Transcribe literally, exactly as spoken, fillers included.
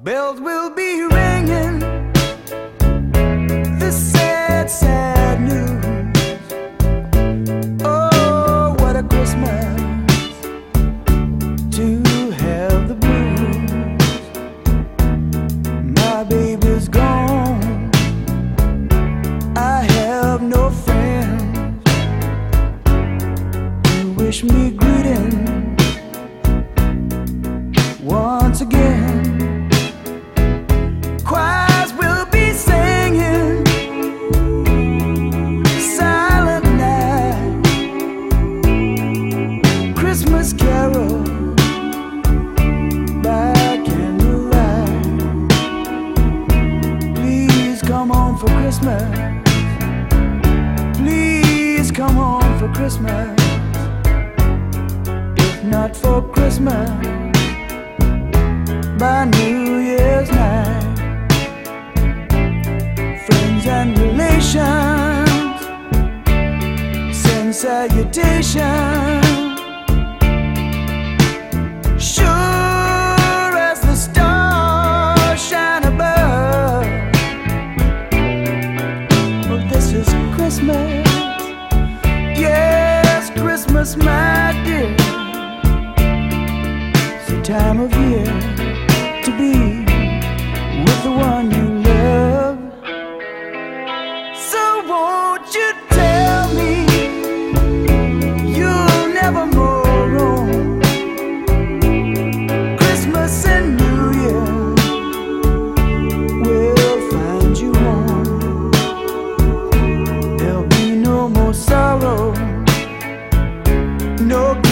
Bells will be ringing, the sad, sad news. Oh, what a Christmas to have the blues. My baby's gone, I have no friends to wish me greeting once again. Choirs will be singing Silent Night, Christmas carol by candlelight. Please come home for Christmas. Please come home for Christmas. If not for Christmas, by New Year's night. Friends and relations send salutations. Sure as the stars shine above. Well, this is Christmas. Yes, Christmas, my dear. It's the time of year to be with the one you love. So won't you tell me you'll never more roam? Christmas and New Year will find you home. There'll be no more sorrow, no